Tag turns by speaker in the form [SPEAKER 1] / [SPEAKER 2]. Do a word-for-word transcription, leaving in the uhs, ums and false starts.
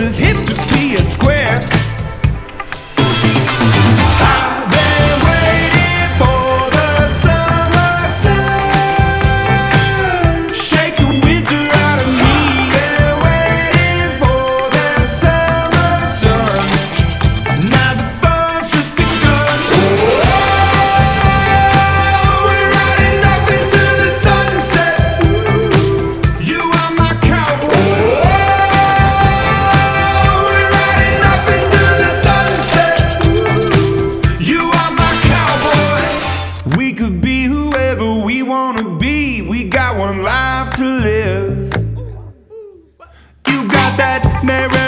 [SPEAKER 1] is hip to be a square. I've been waiting for the summer sun. Shake the winter out of me. Been waiting for the summer sun. Now the fun's just begun. We're riding up into the sunset. You are my cowboy. We're riding up into the sunset. You are my cowboy. We could be whoever we wanna be. We got one life to live. You got that Mary